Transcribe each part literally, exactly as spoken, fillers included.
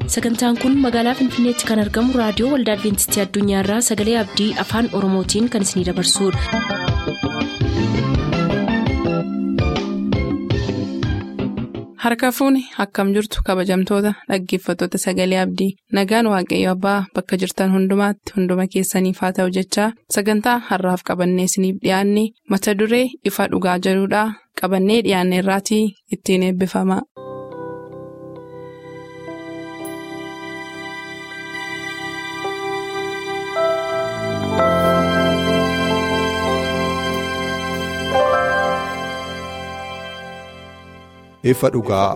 Sagantaan kun magaalaa Finfinneetti kan argamu raadiyoo Waldaa Adwiintistii Addunyaarraa Sagalee Abdii Afaan Oromootiin kan isinidabarsudha. Harka fuuni akkam jirtu kabajamtoota dhaggeeffattoota Sagalee Abdii nagaan waaqayyo abbaa bakka jirtan hundumaatti hunduma keessaniif haa ta'u jechaa sagantaa har'aaf qabannee isiniif dhiyaanne mata duree ifa dhugaa jedhudhaa qabannee dhiyaanne irraatii ittiin eebbifama. Ifa dhugaa.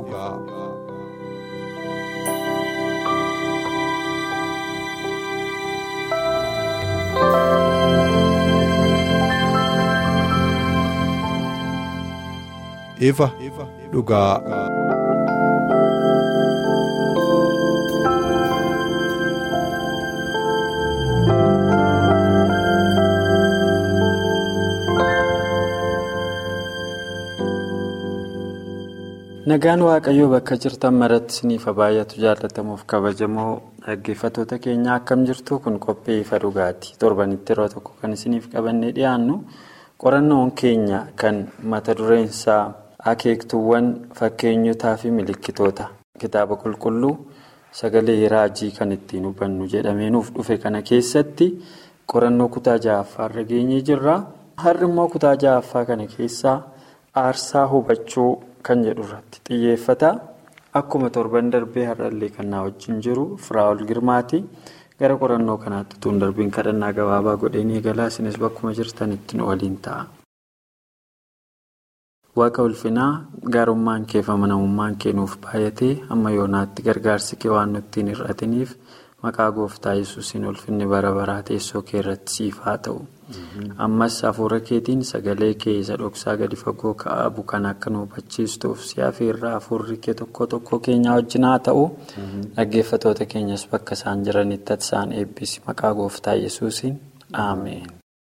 Ifa dhugaa. Nagaan waaqayyoo bakka jirtan maratti isiniif baay'atu jaallatamuuf kabajamoo dhaggeeffattoota keenya akkam jirtu kun qophii ifa dhugaati. Torbanitti yeroo tokko kan isiniif qabannee dhiyaannu qorannoon keenya kan mata dureen isaa akeektuuwwan fakkeenyotaa fi milikkitoota kitaaba qulqulluu sagalee raajii kan ittiin hubannu jedhamee nuuf dhufe kana keessatti qorannoo kutaa ja'affaarra geenyee jirra. Har'i immoo kutaa ja'affaa kana keessaa aarsaa hubachuu kan jedhu irratti xiyyeeffata. Akkuma torban darbee har'allee kan na wajjin jiru Firaa'ol Girmaati. Gara qorannoo kanaatti tuun darbiin kadhannaa gabaabaa godheen eegalaa isinis bakkuma jirtanitti nu waliin ta'a. Waaqa ulfinaa gaarummaan kee fi amanamummaan kee nuuf baay'atee amma yoonaatti gargaarsi kee waan nutti hin hir'atiniif maqaa gooftaa Yesuusiin ulfinni bara baraa teessoo kee irratti siif haa ta'u. Ammas hafuura keetiin sagalee kee isa dhoksaa gadi fagoo ka'abu kan akka nu hubachiistuuf si'aafi irraa hafuurri kee tokko tokko keenya wajjin haa ta'u. Dhaggeeffattoota keenyas bakka isaan jiranitti ati isaan eebbisi maqaa gooftaa Yesuusiin Ameen.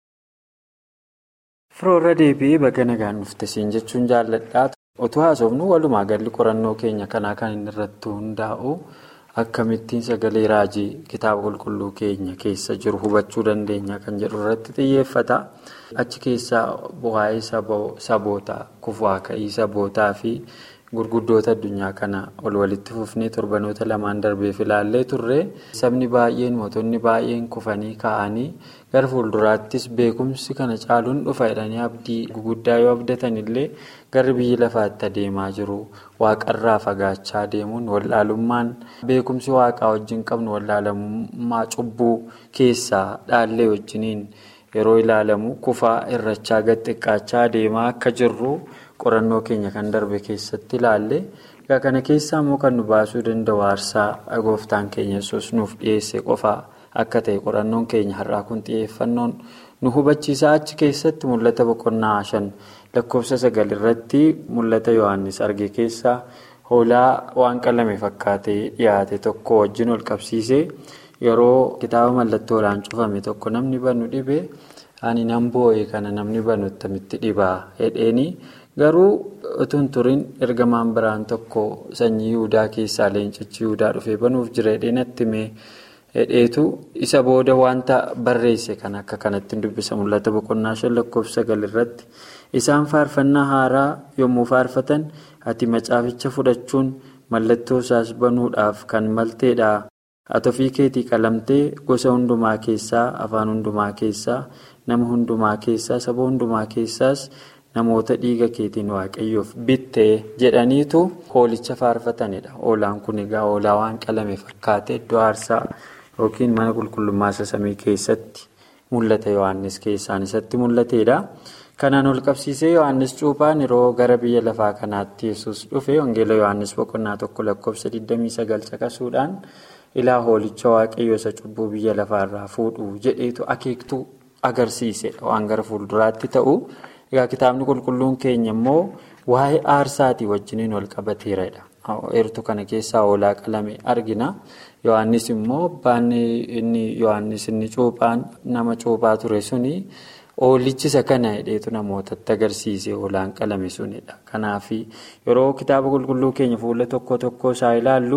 Firoorra deebi'ee baga nagaan dhufte siin jechuun jaalladhaa. Otoo haasofnu walumaa galli qorannoo keenya kanaa kan inni irratti hundaa'u. Akkamittiin sagalee raajii kitaaba qulqulluu keenya keessa jiru hubachuu dandeenya kan jedhu irratti xiyyeeffata. Achi keessaa bu'aa'ee sabootaa, kufaa ka'ii sabootaa fi gurguddoota addunyaa kana ol walitti fufnee torbanoota lamaan darbeef ilaallee turre. Sabni baay'een mootonni baay'een kufanii ka'anii gara fuulduraattis beekumsi kana caaluun dhufa jedhanii abdii guguddaa yoo abdatan illee garri biyyi lafaatti adeemaa jiru. Waaqarraa fagaachaa deemuun wallaalummaan beekumsi waaqaa wajjin qabnu wallaalummaa cubbuu keessaa dhaallee wajjiniin yeroo ilaalamu kufaa irrachaa gad xiqqaachaa deemaa akka jirru qorannoo keenya kan darbe keessatti ilaalle. Egaa kana keessaa immoo kan nu baasuu danda'u aarsaa gooftaan keenya Yesuus nuuf dhiyeesse qofaa akka ta'e qorannoon keenya har'aa kun xiyyeeffannoon nu hubachiisaa. Achi keessatti mul'ata boqonnaa shan lakkoofsa sagal irratti mul'ata Yohaannis arge keessaa hoolaa waan qalame fakkaatee dhiyaate tokko wajjin ol qabsiisee yeroo kitaaba mallattoo hoolaan cufame tokko namni banu dhibe ani nan boo'e kana namni banu ittamitti dhibaa hedheeni. Garuu utuu hin turin ergamaan biraan tokko sanyii Yihudaa keessaa leencichi Yihudaa dhufee banuuf jira hedhee natti himee hedheetu isa booda wanta barreesse kan akka kanatti dubbisa mul'ata boqonnaa shan lakkoofsa sagal irratti. Isaan faarfannaa haaraa yommuu faarfatan ati macaaficha fudhachuun mallattoo isaas banuudhaaf kan malteedha. Ati ofii keetii qalamtee gosa hundumaa keessaa, afaan hundumaa keessaa, nama hundumaa keessaa, saba hundumaa keessaas namoota dhiiga keetiin waaqayyoof bittee jedhaniitu hoolicha faarfatanidha. Hoolaan kun egaa hoolaa waan qalame fakkaate iddoo aarsaa yookiin mana qulqullummaa samii keessatti mul'ata Yohaannis keessaan isatti mul'atedha. Kanaan ol qabsiisee Yohaannis cuuphaan yeroo gara biyya lafaa kanaatti Yesuus dhufe wangeela Yohaannis boqonnaa tokko lakkoofsa digdamii sagal caqasuudhaan ilaa hoolicha waaqayyo isa cubbuu biyya lafaarraa fuudhu jedheetu akeektuu agarsiisedha waan gara fuulduraatti ta'u. Egaa kitaabni qulqulluun keenya immoo waa'ee aarsaatii wajjiniin wal qabateeradha. Eertuu kana keessaa hoolaa qalame argina. Yohaannis immoo baanni inni Yohaannis inni cuuphaan nama cuuphaa ture suni Oolichisa kana hidheetu namootatti agarsiisee hoolaan qalame sunidha. Kanaaf yeroo kitaaba qulqulluu keenya fuula tokko tokko isaa ilaallu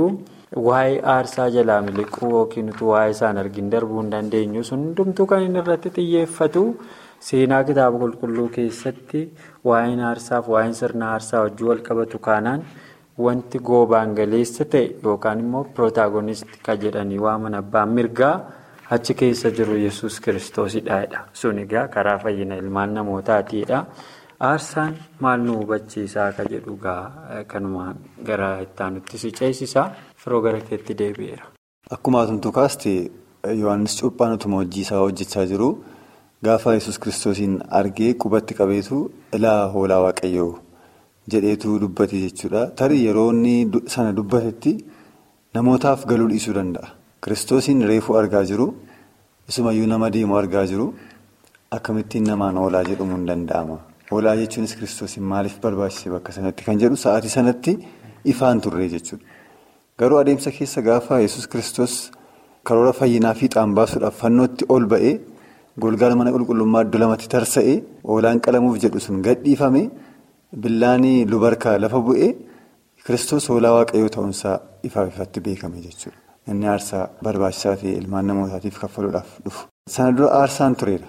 waa'ee aarsaa jalaa miliquu yookiin utuu waa'ee isaan argin darbuu hin dandeenyu sun hundumtuu kan inni irratti xiyyeeffatu seenaa kitaaba qulqulluu keessatti waa'een aarsaaf waa'een sirna aarsaa wajjin wal qabatu kanaan wanti goobaan galeessa ta'e yookaan immoo pirotaagonistii kan jedhanii waaman abbaan mirgaa achi keessa jiru yesus kiristoosidha. Sun egaa karaa fayyina ilmaan namootaatiidha. Aarsaan maal nu hubachiisaa akka jedhu kanuma gara ittaanutti si ceesisaa firoo gara keetti deebi'eera. Akkuma atumtu kaaste Yohaannis Cuuphaan utuma hojii isaa hojjechaa jiru gaafa yesus kiristoosiin argee qubatti qabeetu ilaa hoolaa waaqayyoo jedheetu dubbate jechuudha. Tarii yeroo inni sana dubbatetti namootaaf galuu dhiisuu danda'a. Kiristoosiin reefuu argaa jiru isumayyuu nama deemu argaa jiru akkamittiin namaan hoolaa jedhamu hin danda'ama. Hoolaa jechuunis kiristoosiin maaliif barbaachise bakka sanatti kan jedhu sa'aatii sanatti ifaan turre jechuudha. Garuu adeemsa keessa gaafa yesus kiristoos karoora fayyinaa fiixaan baasuudhaaf fannootti ol ba'ee golgaala mana qulqullummaa iddoo lamatti tarsa'ee hoolaan qalamuuf jedhu sun gadhiifame billaanii lubarkaa lafa bu'ee kiristoos hoolaa waaqayyoo ta'uunsaa ifaaf ifatti beekame jechuudha. Inni aarsaa barbaachisaa ta'e ilmaan namootaatiif kaffaluudhaaf dhufu. Sana dura aarsaan tureera.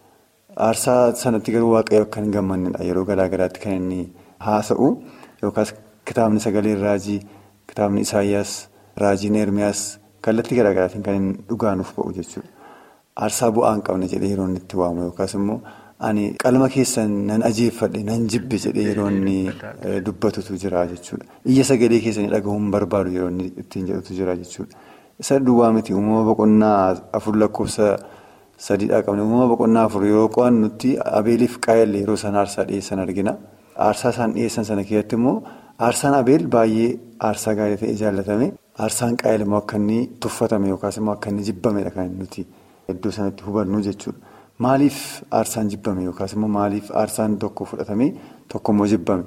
Aarsaa sanatti garuu waaqayyo akka hin gammannedha. Yeroo garaa garaatti kan inni haasa'u yookaas kitaabni sagalee raajii, kitaabni Isaayyaas, raajiin Ermiyaas kallattii garaa garaatiin kan inni dhugaanuuf ba'u jechuudha. Aarsaa bu'aa hin qabne jedhee yeroo inni itti waamu yookaas immoo ani qalma keessan nan ajeeffadhe nan jibbe jedhee yeroo inni dubbatutu jira jechuudha. Iyya sagalee keessanii dhagahuun barbaadu yeroo inni ittiin jedhutu jira jechuudha. Isa duwwaa miti uumama boqonnaa afur lakkoofsa sadiidhaa qabne uumama boqonnaa afur yeroo qo'annutti abeeliif qaayil yeroo isaan aarsaa dhiyeessan argina. Aarsaa isaan dhiyeessan sana keessatti immoo aarsaan abeel baay'ee aarsaa gaarii ta'ee jaallatame. Aarsaan qaayil immoo akka inni tuffatame yookaas immoo akka inni jibbamedha kan nuti iddoo sanatti hubannu jechuudha. Maaliif aarsaan jibbame yookaas immoo maaliif aarsaan tokko fudhatame tokko immoo jibbame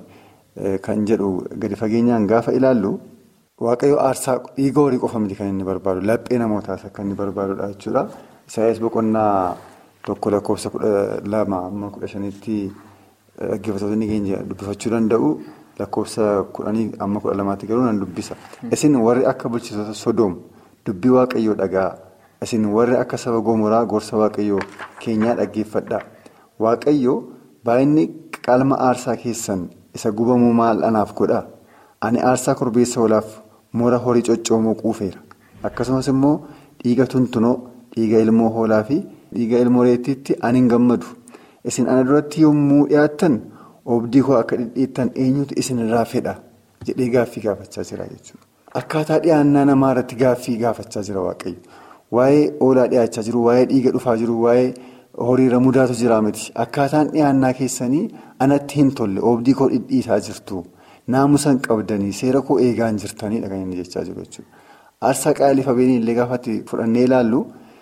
kan jedhu gadi fageenyaan gaafa ilaallu waaqayyo aarsaa dhiiga horii qofa miti kan inni barbaadu laphee namootaas akka inni barbaadudha jechuudha. Isaayyaas boqonnaa tokko lakkoofsa kudha lama amma kudha shaniitti dhaggeeffattoonni keenya dubbifachuu danda'u lakkoofsa kudhanii amma kudha lamaatti garuu nan dubbisa. Isin warri akka bulchitoota Sodoom dubbii waaqayyoo dhagaa. Isin warri akka saba Gomoraa gorsa waaqayyoo keenyaa dhaggeeffadhaa. Waaqayyoo baay'inni qalma aarsaa keessan isa gubamuu maal anaaf godhaa? Ani aarsaa korbeessa hoolaaf moora horii coccoomoo quufeera. Akkasumas immoo dhiiga tuntunoo, dhiiga ilmoo hoolaa fi dhiiga ilmoo reettiitti ani hin gammadu. Isin ana duratti yommuu dhiyaattan oobdii koo akka dhidhiittan eenyutu isin irraa fedha jedhee gaaffii gaafachaa jira jechuudha. Akkaataa dhiyaannaa namaa irratti gaaffii gaafachaa jira waaqayyo. Waa'ee hoolaa dhiyaachaa jiru, waa'ee dhiiga dhufaa jiru, waa'ee horiira mudaatu jira miti. Akkaataan dhiyaannaa keessanii anatti hin tolle oobdii koo dhidhiitaa jirtu. Naamusan qabdanii seera koo eegaan jirtanidha kan inni jechaa jiru jechuudha. Aarsaa qaayiliif abeelii illee gaafatti fudhannee ilaallu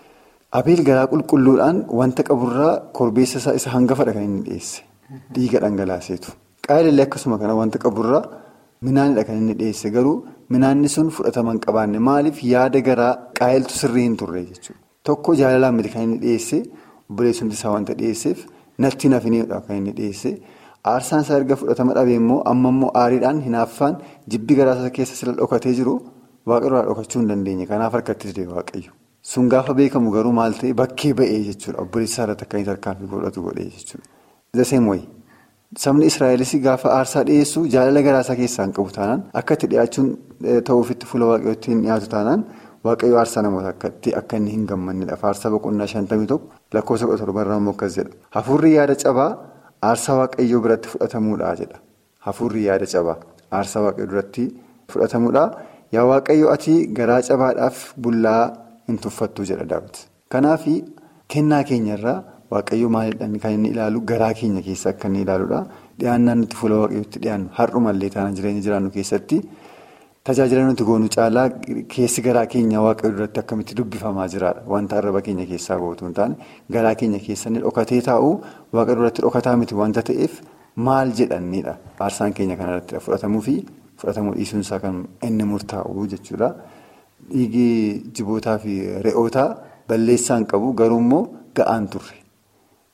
abeel garaa qulqulluudhaan wanta qaburraa korbeessa isaa isa hangafadha kan inni dhiyeesse. Dhiiga dhangalaaseetu. Qaayil illee akkasuma kana wanta qaburraa minaanidha kan inni dhiyeesse garuu minaanni sun fudhatama hin qabaanne maaliif yaada garaa qaayiltu sirrii hin turre jechuudha. Tokko jaalalaan miti kan inni dhiyeesse obboleessumti isaa wanta dhiyeesseef natti nafinidha kan inni dhiyeesse. Aarsaan isaa erga fudhatama dhabee immoo amma immoo aariidhaan hinaaffaan jibbi garaa isaa keessa sila dhokatee jiru waaqarraa dhokachuu hin dandeenye. Kanaaf harkatti didee waaqayyo. Sun gaafa beekamu garuu maal ta'e bakkee ba'ee jechuudha. Obboleessaa irratti akka inni tarkaanfii godhatu godhee jechuudha. Daseen wayi. Sabni Israa'elis gaafa aarsaa dhiyeessu jaalala garaa isaa keessaa hin qabu taanaan akka itti dhiyaachuun ta'uufitti fuula waaqayyootti hin dhiyaatu taanaan waaqayyo aarsaa namoota akkatti akka inni hin gammannedha. Aarsaa boqonnaa shantamii tokko lakkoofsa kudha torbarraa immoo akkas jedha. Hafuurri yaada cabaa aarsaa waaqayyoo biratti fudhatamuudha jedha. Hafuurri yaada cabaa aarsaa waaqayyoo biratti fudhatamuudha. Yaa waaqayyo ati garaa cabaadhaaf bullaa hin tuffattu jedha Daawit. Kanaaf kennaa keenyarraa waaqayyo maalidhaan kan inni ilaalu garaa keenya keessa akka inni ilaaludha. Dhiyaannaan nuti fuula waaqayyootti dhiyaannu har'umallee taanaan jireenya jiraannu keessatti tajaajila nuti goonu caalaa keessi garaa keenya waaqayyo duratti akkamitti dubbifamaa jiraadha. Wanta arraba keenya keessaa gootu hin taane garaa keenya keessa inni dhokatee taa'u waaqayyo duratti dhokataa miti wanta ta'eef maal jedhannidha. Aarsaan keenya kanarratti fudhatamuu fi fudhatamuu dhiisuunsaa kan inni murtaa'u jechuudha. Dhiigi jibootaa fi re'ootaa balleessaan qabu garuu immoo ga'aan turre.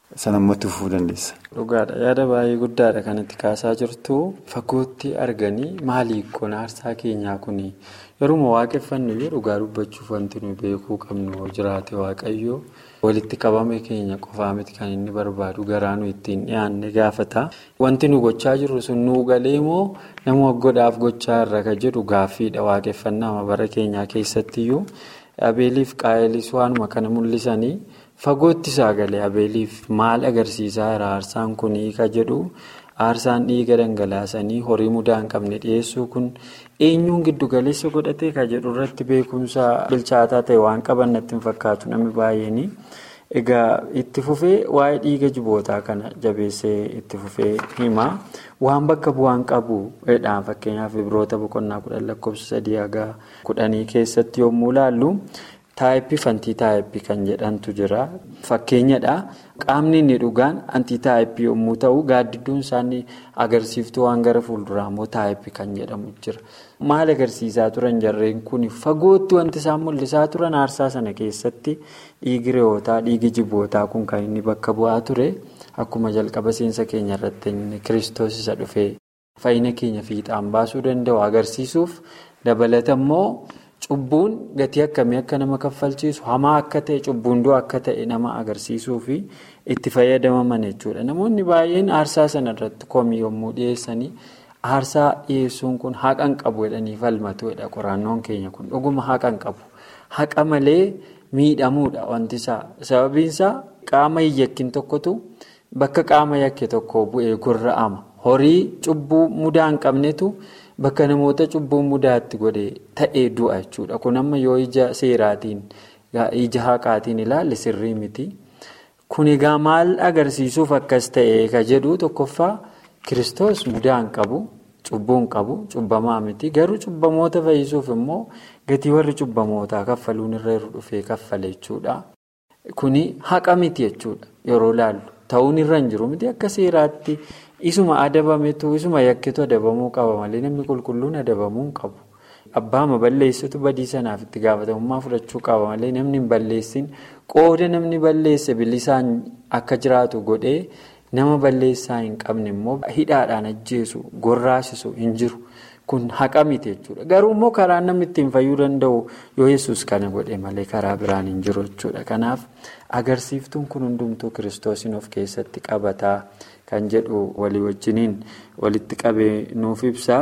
sanammoo itti fufuu dandeessa. Dhugaadha. Yaada baay'ee guddaadha kan itti kaasaa jirtu. Fagootti arganii maalii kun aarsaa keenyaa kuni yeroo waaqeffannu yoo dhugaa dubbachuuf wanti nuyi beekuu qabnu jiraate waaqayyo walitti qabame keenya qofaa miti kan inni barbaadu garaa nu ittiin dhiyaanne gaafata. Wanti nu gochaa jirru sun nuu galee moo nama godhaaf gochaa irra ka jedhu gaaffiidha waaqeffannaa bara keenyaa keessattiyyuu. Abeeliif Qaayelis waanuma kana mul'isanii fagootti saagalee abeeliif maal agarsiisaa jira aarsaan kunii ka jedhu aarsaan dhiiga dhangalaasanii horii mudaa hin qabne dhiyeessuu kun eenyuun giddu galeessa godhatee ka jedhu irratti beekumsa bilchaataa ta'e waan qaban natti hin fakkaatu namni baay'een. Egaa itti fufee waa'ee dhiiga jibootaa kana jabeessee itti fufee hima waan bakka bu'aan qabu dhaan fakkeenyaaf Ibroota boqonnaa kudhan lakkoofsa sadii haga kudhanii keessatti yommuu ilaallu taayippii fi antiitaayippii kan jedhantu jira. Fakkeenyadha qaamni inni dhugaan antiitaayippii yommuu ta'u gaaddidduun isaanii agarsiiftuu waan gara fuulduraa immoo taayippii kan jedhamu jira. Maal agarsiisaa turan jarreen kun fagootti wanti isaan mul'isaa turan aarsaa sana keessatti dhiigi re'ootaa dhiigi jibootaa kun kan inni bakka bu'aa ture akkuma jalqaba seensa keenya irratti Kiristoos isa dhufee fayyina keenya fiixaan baasuu danda'u agarsiisuuf dabalata immoo cubbuun gatii akkamii akka nama kaffalchiisu hamaa akka ta'e cubbuun du'a akka ta'e nama agarsiisuu fi itti fayyadamaman jechuudha. Namoonni baay'een aarsaa sana irratti komii yommuu dhiyeessanii aarsaa dhiyeessuun kun haqa hin qabu jedhanii falmatuudha. Qorannoon keenya kun dhuguma haqa hin qabu. Haqa malee miidhamuudha wanti isaa. Sababiin isaa qaama hin yakkin tokkotu bakka qaama yakke tokko bu'ee gurra'ama. Horii cubbuu mudaa hin qabnetu bakka namoota cubbuu mudaatti godhee ta'ee du'a jechuudha. Kun amma yoo ija seeraatiin ija haqaatiin ilaalle sirrii miti. Kun egaa maal agarsiisuuf akkas ta'e ka jedhu tokkoffaa Kiristoos mudaa hin qabu, cubbuu hin qabu, cubbamaa miti. Garuu cubbamoota fayyisuuf immoo gatii warri cubbamootaa kaffaluun irra jiru dhufee kaffale jechuudha. Kuni haqa miti jechuudha yeroo ilaallu. Ta'uun irra hin jiru miti akka seeraatti isuma adabametu isuma yakketu adabamuu qaba malee namni qulqulluun adabamuu hin qabu. Abbaama balleessitu badii sanaaf itti gaafatamummaa fudhachuu qaba malee namni hin balleessin qooda namni balleesse bilisaan akka jiraatu godhee nama balleessaa hin qabne immoo hidhaadhaan ajjeesu gorraasisu hin jiru. Kun haqa miti jechuudha. Garuu immoo karaa namni ittiin fayyuu danda'u yoo Yesuus kana godhe malee karaa biraan hin jiru jechuudha. Kanaaf agarsiiftuun kun hundumtuu Kiristoosiin of keessatti qabataa kan jedhu walii wajjiniin walitti qabee nuuf ibsa.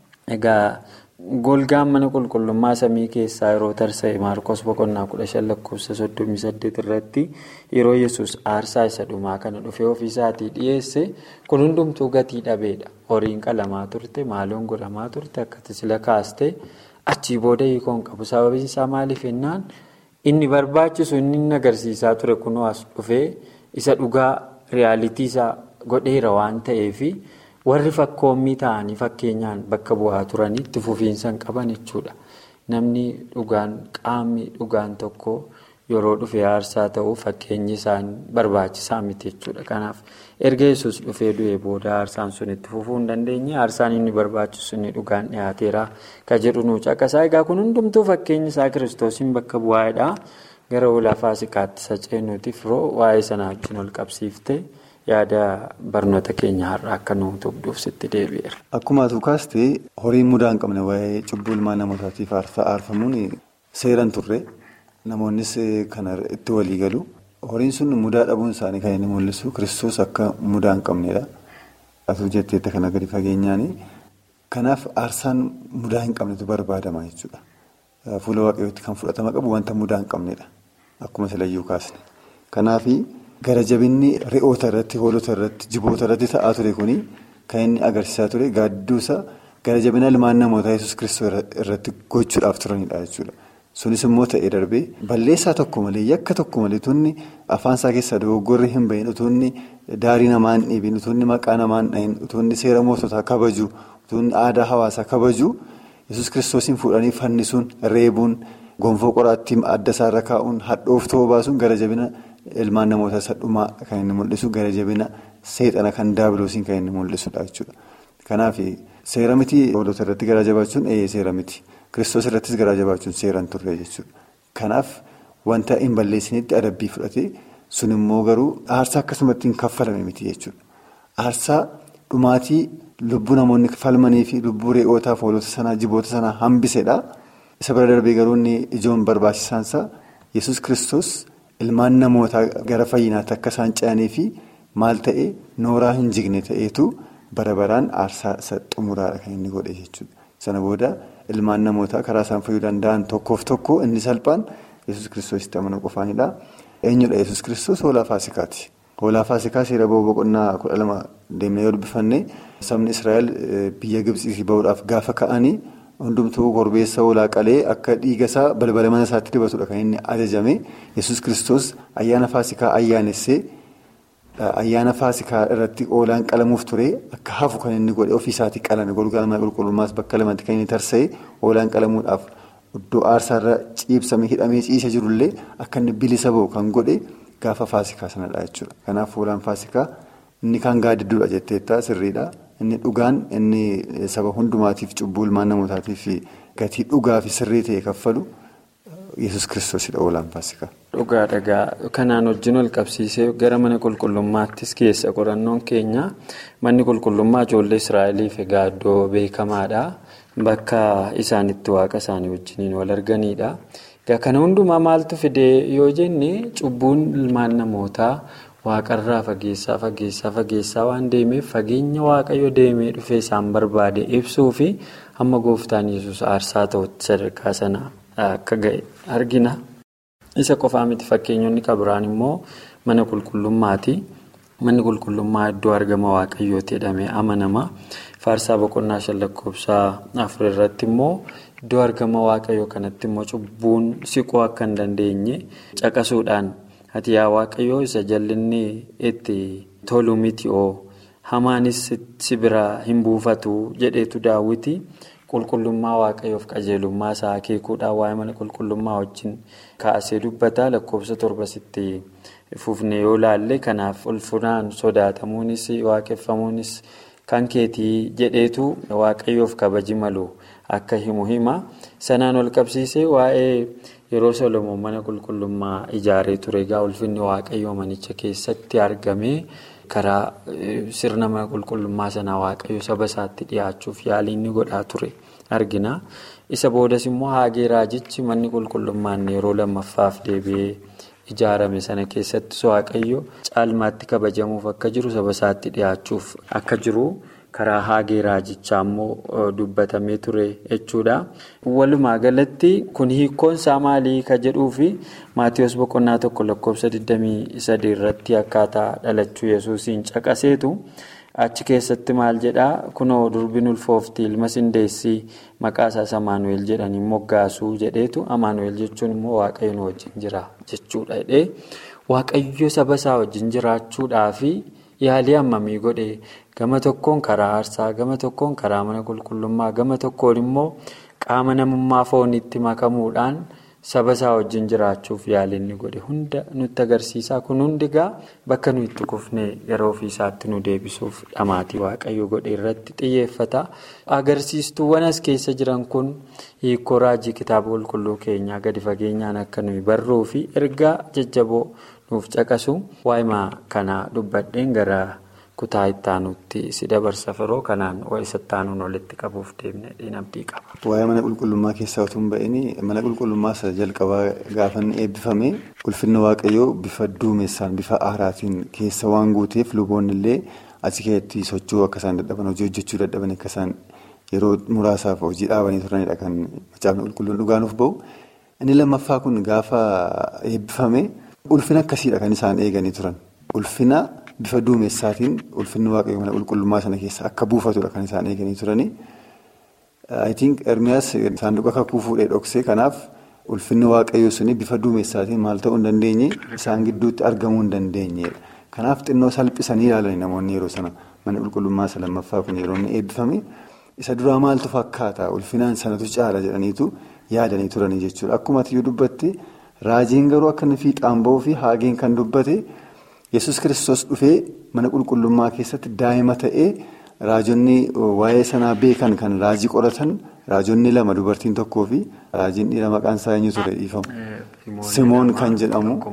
Egaa golgaan mana qulqullummaa samii keessaa yeroo tarsa'e Maarkos boqonnaa kudha shan lakkoofsa soddomii saddeet irratti yeroo Yesuus aarsaa isa dhumaa kana dhufee ofiisaatii dhiyeesse kun hundumtuu gatii dhabeedha. Horiin qalamaa turte maaloon godhamaa turte akkati sila kaaste achii booda hiikoon qabu. Sababiin isaa maaliif jennaan inni barbaachisu inni agarsiisaa ture kunoo as dhufee isa dhugaa riyaalitii isaa godheera waan ta'eefi warri fakkoommii ta'anii fakkeenyaan bakka bu'aa turanii itti fufiinsa hin qaban jechuudha. Namni dhugaan qaamni dhugaan tokko yeroo dhufee aarsaa ta'uu fakkeenyi isaan barbaachisaa miti jechuudha. Kanaaf erga Yesuus dhufee du'ee booda aarsaan sun itti fufuu hin dandeenye aarsaan inni barbaachisu inni dhugaan dhiyaateera ka jedhu nu caqasaa. Egaa kun hundumtuu fakkeenyi isaa Kiristoosiin bakka bu'aadha. Gara ulaa Faasikaatti saceenuutiif roo waa'ee sanaa wajjin ol qabsiifte yaada barnoota keenya har'a akka nu tubduuf sitti deebi'eera. Akkuma atu kaastee horiin mudaa hin qabne waa'ee cubbuu ilmaan namootaatiif aarfamuun seeran turre namoonnis kana itti walii galu. Horiin sun mudaa dhabuun isaanii kan inni mul'isu Kiristoos akka mudaa hin qabnedha. Atuu jetteetta kana gadi fageenyaani. Kanaaf aarsaan mudaa hin qabnetu barbaadama jechuudha. Fuula waaqayyootti kan fudhatama qabu wanta mudaa hin qabnedha. Akkuma silayyuu kaasne. Kanaafi gara jabinni re'oota irratti, hoolota irratti, jiboota irratti ta'aa ture kuni kan inni agarsiisaa ture gaadduusa gara jabina ilmaan namootaa Yesuus Kiristoos irratti gochuudhaaf turanidha jechuudha. Sunis immoo ta'ee darbee balleessaa tokko malee yakka tokko malee utuunni afaan isaa keessaa dogoggorri hin bahin utuunni daarii namaa hin dhiibin utuunni maqaa namaa hin dhahin utuunni seera moototaa kabaju utuunni aadaa hawaasaa kabaju Yesuus Kiristoosiin fuudhanii fannisuun reebuun gonfoo qoraattii adda isaarra kaa'uun hadhooftoo baasuun gara jabina ilmaan namoota sadhumaa kan inni mul'isu gara jabina seexana kan daabiloosiin kan inni mul'isudha jechuudha. Kanaaf seera miti hoolota irratti garaa jabaachuun ee seera miti. Kiristoos irrattis garaa jabaachuun seeraan turre jechuudha. Kanaaf wanta hin balleessinitti adabbii fudhatee sun immoo garuu aarsaa akkasumatti hin kaffalame miti jechuudha. Aarsaa dhumaatii lubbuu namoonni falmanii fi lubbuu re'ootaa fi hoolota sanaa jiboota sanaa hambisedha. Isa bira darbee garuu inni ijoon barbaachisaansaa Yesuus Kiristoos ilmaan namootaa gara fayyinaatti akka isaan ce'anii fi maal ta'e nooraa hin jigne ta'eetu bara baraan aarsaa isa xumuraadha kan inni godhe jechuudha. Sana booda ilmaan namootaa karaa isaan fayyuu danda'an tokkoof tokko inni salphaan Yesuus Kiristoositti amanuu qofaanidha. Eenyudha Yesuus Kiristoos? Hoolaa Faasikaati. Hoolaa Faasikaa seera boqonnaa kudha lama deemnee yoo dubbifanne sabni Israa'el biyya Gibxii bahuudhaaf gaafa ka'anii hundumtuu korbeessa hoolaa qalee akka dhiiga isaa balbala mana isaatti dibatudha kan inni ajajame. Yesuus Kiristoos ayyaana Faasikaa ayyaanessee ayyaana Faasikaa irratti hoolaan qalamuuf ture akka hafu kan inni godhe ofii isaatii qalame golgaa mana qulqullummaas bakka lamatti kan inni tarsa'e hoolaan qalamuudhaaf iddoo aarsaarra ciibsamee hidhamee ciisa jirullee akka inni bilisa bahu kan godhe gaafa Faasikaa sanadha jechuudha. Kanaaf hoolaan Faasikaa inni kan gaaddidduudha jetteetta sirriidha. Inni dhugaan inni saba hundumaatiif cubbuu ilmaan namootaatiif gatii dhugaa fi sirrii ta'e kaffalu Yesuus Kiristoosidha hoolaan Faasikaa. Dhugaa dhagaa kanaan wajjin wal qabsiisee gara mana qulqullummaattis keessa qorannoon keenya manni qulqullummaa ijoollee Israa'eliif egaa iddoo beekamaadha. Bakka isaan itti waaqa isaanii wajjiniin wal arganidha. Egaa kana hundumaa maaltu fidee yoo jenne cubbuun ilmaan namootaa waaqarraa fageessaa fageessaa fageessaa waan deemeef fageenya waaqayyo deemee dhufee isaan barbaade ibsuu fi hamma gooftaan Yesuus aarsaa ta'utti sadarkaa sana akka ga'e argina. Isa qofaa miti fakkeenyonni kabiraan immoo mana qulqullummaati. Manni qulqullummaa iddoo argama waaqayyooti jedhamee amanama. Faarsaa boqonnaa shan lakkoofsaa afur irratti immoo iddoo argama waaqayyoo kanatti immoo cubbuun siquu akka hin dandeenye caqasuudhaan ati yaa waaqayyoo isa jallinni itti tolu miti oo hamaanis si bira hin buufatu jedheetu daawwiti. Qulqullummaa waaqayyoof qajeelummaa isaa akeekuudhaan waa'ee mana qulqullummaa wajjin kaasee dubbata. Lakkoofsa torbasitti fufnee yoo laalle kanaaf ulfinaan sodaatamuunis waaqeffamuunis kan keetii jedheetu waaqayyoof kabaji malu akka himu hima. Sanaan ol qabsiisee waa'ee yeroo Solomoon mana qulqullummaa ijaaree ture egaa ulfinni waaqayyoo manicha keessatti argamee karaa sirna mana qulqullummaa sanaa waaqayyo saba isaatti dhiyaachuuf yaalii inni godhaa ture argina. Isa boodas immoo Haagee raajichi manni qulqullummaan yeroo lammaffaaf deebi'ee ijaarame sana keessattis waaqayyo caalmaatti kabajamuuf akka jiru saba isaatti dhiyaachuuf akka jiru karaa Haagee raajichaa immoo dubbatamee ture jechuudha. Walumaa galatti kun hiikkoon isaa maalii ka jedhuu fi Maatiyos boqonnaa tokko lakkoofsa digdamii sadii irratti akkaataa dhalachuu Yesuusiin caqaseetu achi keessatti maal jedhaa kunoo durbiin ulfoofti ilma sindeessii maqaa isaas Amaanu'eel jedhanii moggaasuu jedheetu Amaanu'eel jechuun immoo waaqayyo nu wajjin jira jechuudha jedhee waaqayyo saba isaa wajjin jiraachuudhaa fi yaalii hammamii godhe gama tokkoon karaa aarsaa gama tokkoon karaa mana qulqullummaa gama tokkoon immoo qaama namummaa foonitti makamuudhaan saba isaa wajjin jiraachuuf yaalii inni godhe hunda nutti agarsiisaa. Kun hundigaa bakka nu itti kufnee yeroo ofii isaatti nu deebisuuf dhamaatii waaqayyo godhe irratti xiyyeeffata. Agarsiistuuwwan as keessa jiran kun hiikoo raajii kitaaba qulqulluu keenyaa gadi fageenyaan akka nuyi barruu fi ergaa jajjaboo nuuf caqasu waa'ima kana dubbadheen gara kutaa ittaanutti si dabarsa firoo kanaan waa'ee ittaanuun walitti qabuuf deemne dhiinabdii qaba. Waa'ee mana qulqullummaa keessaa utuu hin ba'in mana qulqullummaa isa jalqabaa gaafa inni eebbifame ulfinna waaqayyoo bifa duumessaan bifa aaraatiin keessa waan guuteef luboonni illee achi keessatti socho'uu akka isaan dadhaban hojii hojjechuu dadhaban akka isaan yeroo muraasaaf hojii dhaabanii turanidha kan macaafni qulqulluun dhugaanuuf bahu. Inni lammaffaa kun gaafa eebbifame ulfina akkasiidha kan isaan eeganii turan. Ulfina bifa duumessaatiin ulfinni waaqayyoo mana qulqullummaa sana keessa akka buufatudha kan isaan eeganii turani. I think Ermiyaas saanduqa kakuu fuudhee dhoksee kanaaf ulfinni waaqayyoo suni bifa duumessaatiin maal ta'uu hin dandeenye isaan gidduutti argamuu hin dandeenyedha. Kanaaf xinnoo salphisanii ilaalanii namoonni yeroo sana mana qulqullummaa isa lammaffaa kun yeroo inni eebbifame isa duraa maaltu fakkaata ulfinaan sanatu caala jedhaniitu yaadanii turanii jechuudha. Akkuma atiyyuu dubbatti raajiin garuu akka inni fiixaan bahuu fi Haageen kan dubbate Yesuus Kiristoos dhufee mana qulqullummaa keessatti daa'ima ta'ee raajonni waa'ee sanaa beekan kan raajii qoratan raajonni lama dubartiin tokkoo fi raajiin dhiira maqaan isaa eenyu ture dhiifamu Simoon kan jedhamu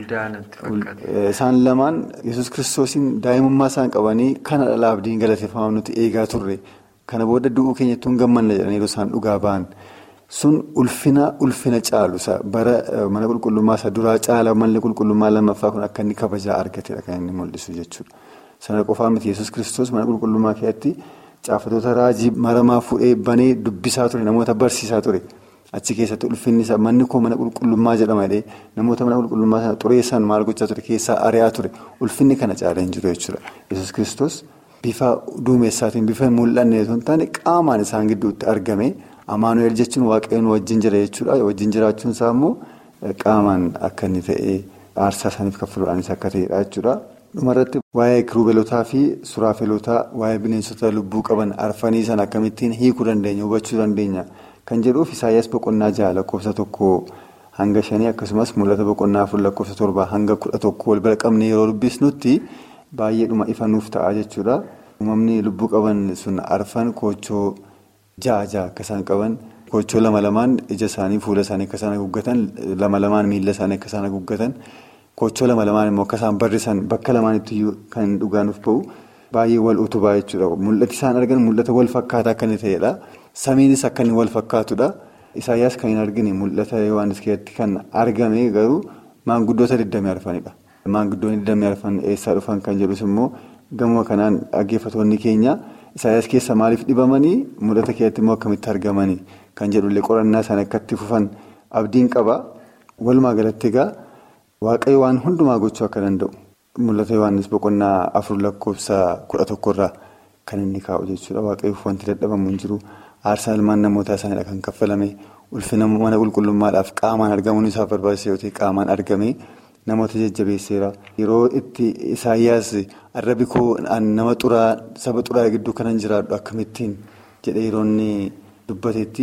Isaan lamaan Yesuus Kiristoosiin daa'imummaa isaan qabanii kana dhala abdiin galateeffamaa nuti eegaa turre kana booda du'uu keenyatti hin gammanne jedhanii isaan dhugaa ba'an sun ulfina ulfina caalu bara mana qulqullummaa isa duraa caala manni qulqullummaa lammaffaa kun akka inni kabajaa argatedha kan inni mul'isu jechuudha. Sana qofaa miti Yesuus Kiristoos mana qulqullummaa keessatti caafatoota raajii maramaa fuudhee banee dubbisaa ture namoota barsiisaa ture. Achi keessatti ulfinni isaa manni koo mana qulqullummaa jedhama jedhee namoota mana qulqullummaa sana xureessan maal gochaa ture keessaa ari'aa ture ulfinni kana caalee hin jiru jechuudha. Yesuus Kiristoos bifa duumessaatiin bifa hin mul'anne osoo hin taane qaamaan isaan gidduutti argame Amaanu'eel jechuun waaqayyoon wajjin jira jechuudha. Wajjin jiraachuun isaa immoo qaamaan akka inni ta'e aarsaa isaaniif kaffaluudhaanis akka ta'edha jechuudha. Dhumarratti waa'ee kirubeelotaa fi suraafelotaa waa'ee bineensota lubbuu qaban arfanii sana akkamittiin hiikuu dandeenya hubachuu dandeenya. Kan jedhuuf Isaayyaas boqonnaa jaha lakkoofsa tokko hanga shanii akkasumas mul'ata boqonnaa afur lakkoofsa torbaa hanga kudha tokko wal bira qabnee yeroo dubbisnutti baay'eedhuma ifa nuuf ta'a jechuudha. Uumamni lubbuu qaban sun arfan koochoo jaha jaha akka isaan qaban koochoo lama lamaan ija isaanii fuula isaanii akka isaan haguuggatan lama lamaan miila isaanii akka isaan haguuggatan koochoo lama lamaan immoo akka isaan barrisan bakka lamaanitti kan dhugaa nuuf ba'u baay'ee wal utubaa jechuudha. Mul'ati isaan argan mul'ata wal fakkaataa akka inni ta'edha. Samiinis akka inni wal fakkaatudha. Isaayyaas kan hin argine mul'ata Yohaannis keessatti kan argame garuu maanguddoota digdamii arfanidha. Maanguddoonni digdamii arfan eessaa dhufan kan jedhus immoo gama kanaan dhaggeeffattoonni keenya Isaayyaas keessa maaliif dhibamanii mul'ata keessatti immoo akkamitti argamanii kan jedhullee qorannaa isaan akkatti fufan abdiin qaba. Walumaa galatti egaa waaqayyo waan hundumaa gochuu akka danda'u mul'ata Yohaannis boqonnaa afur lakkoofsa kudha tokkorraa kan inni kaa'u jechuudha. Waaqayyoof wanti dadhabamu hin jiru. Aarsaa ilmaan namootaa isaaniidha kan kaffalame ulfina mana qulqullummaadhaaf qaamaan argamuun isaaf barbaachisa yoo ta'e qaamaan argame namoota jajjabeesseera. Yeroo itti Isaayyaas arrabi koo nama xuraa saba xuraa gidduu kanan jiraadhu akkamittiin jedhee yeroo inni dubbatetti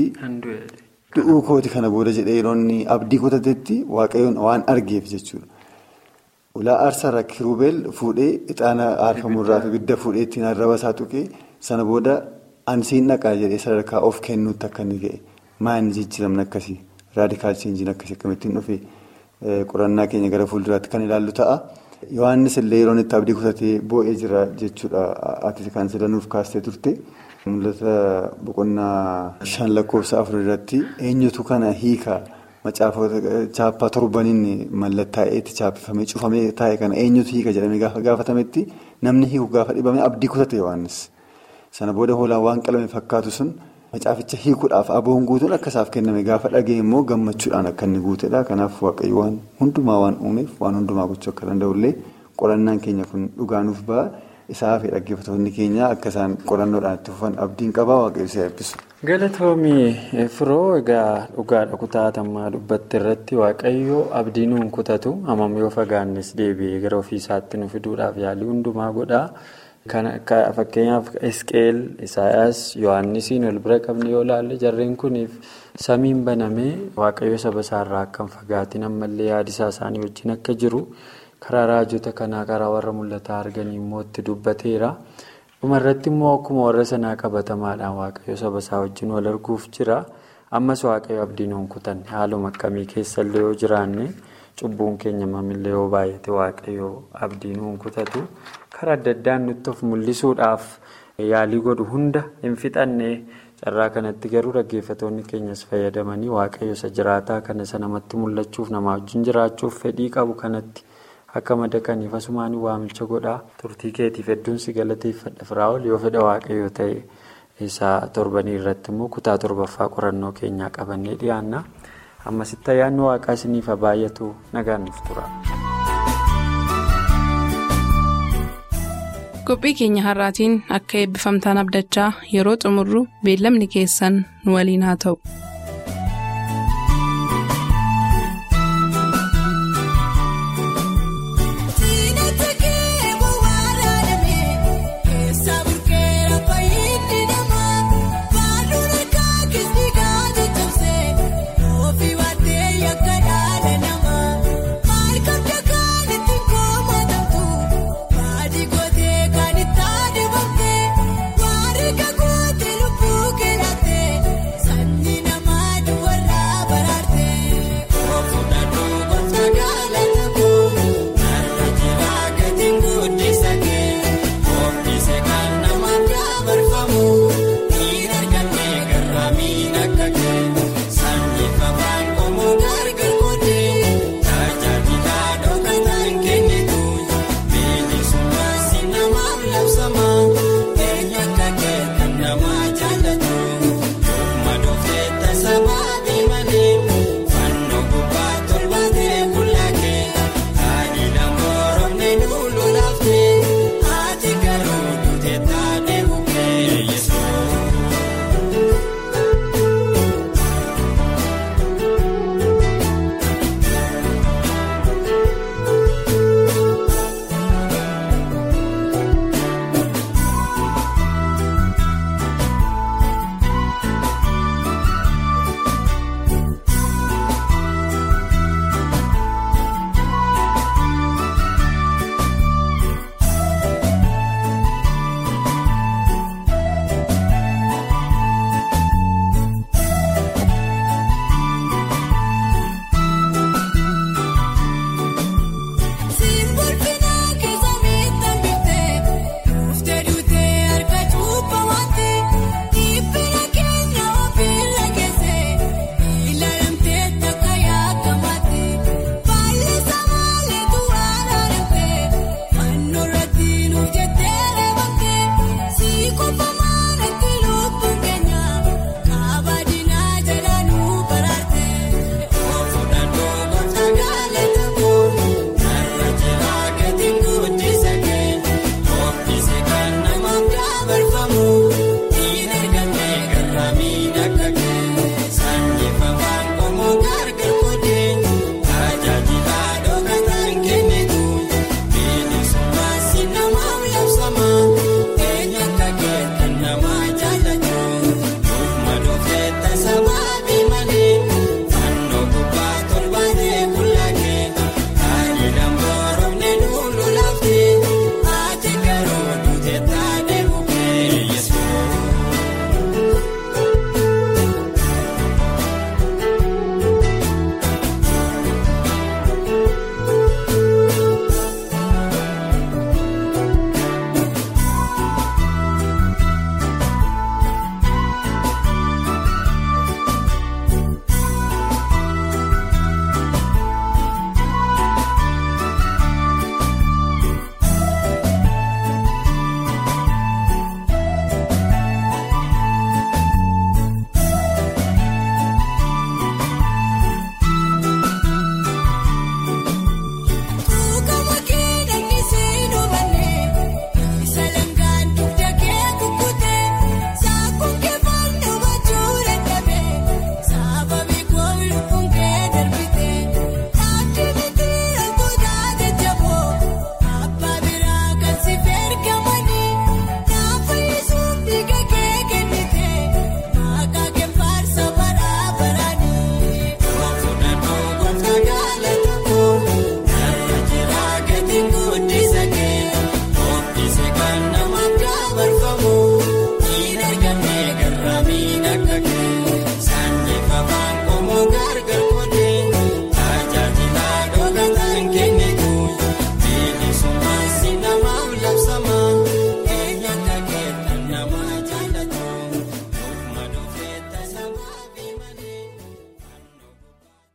du'uu kooti kana booda jedhee yeroo inni abdii kutatetti waaqayyoon waan argeef jechuudha. Ulaa aarsaarraa kiruubeel fuudhee ixaana aarfamurraa fi ibidda fuudhee ittiin arraba isaa tuqee sana booda ansiin dhaqaa jedhee sadarkaa of kennuutti akka inni ga'e maayini jijjiiramni akkasii raadikaal cheenjiin akkasii akkamittiin dhufe qorannaa keenya gara fuulduraatti kan ilaallu ta'a. Yohaannis illee yeroo itti abdii kutatee boo'ee jira jechuudha. Ati kan silanuuf kaastee turte mul'ata boqonnaa shan lakkoofsa afur irratti eenyutu kana hiika macaafa chaappaa torbaniin mallattaa'eetti chaappifamee cufamee taa'e kana eenyutu hiika jedhamee gaafa gaafatametti namni hiiku gaafa dhibame abdii kutate Yohaannis. Sana booda hoolaan waan qalame fakkaatu sun macaaficha hiikuudhaaf aboon guutuun akka isaaf kenname gaafa dhagee immoo gammachuudhaan akka inni guutedha. Kanaaf waaqayyo waan hundumaa waan uumeef waan hundumaa gochuu akka danda'ullee qorannaan keenya kun dhugaa nuuf ba'a. Isaa fi dhaggeeffattoonni keenya akka isaan qorannoodhaan itti fufan abdiin qabaa waaqayyo isa eebbisu. Galatoomii firoo egaa dhugaadha kutaatamaa dubbatti irratti waaqayyo abdii nuun kutatu hammam yoo fagaannes deebi'ee gara ofiisaatti nu fiduudhaaf yaalii hundumaa godha. Kan akka fakkeenyaaf Isqeel, Isaayyaas, Yohaannisiin wal bira qabne yoo ilaalle jarreen kuniif samiin banamee waaqayyo saba isaarraa akka hin fagaatin ammallee yaadisaa isaanii wajjin akka jiru karaa raajota kanaa karaa warra mul'ataa arganii immoo itti dubbateera. Dhumarratti immoo akkuma warra sanaa qabatamaadhaan waaqayyo saba isaa wajjin wal arguuf jira. Ammas waaqayyo abdii nuun kutanne haaluma akkamii keessallee yoo jiraanne cubbuun keenya mamillee yoo baay'ate waaqayyo abdii nuun kutatu. Karaa adda addaan nutti of mul'isuudhaaf yaalii godhu hunda hin fixanne carraa kanatti garuu dhaggeeffattoonni keenyas fayyadamanii waaqayyo isa jiraataa kana isa namatti mul'achuuf nama wajjin jiraachuuf fedhii qabu kanatti akka madaqaniif asumaan waamicha godhaa turtii keetiif hedduun si galateeffadha Firaa'ol yoo fedha waaqayyo ta'e isa torbanii irratti immoo kutaa torbaffaa qorannoo keenyaa qabannee dhiyaanna ammasitti ayyaanni waaqaa isiniif baay'atu nagaan nuuf tura. Qophii keenya har'aatiin akka eebbifamtaan abdachaa yeroo xumurru beellamni keessan nu waliin haa ta'u.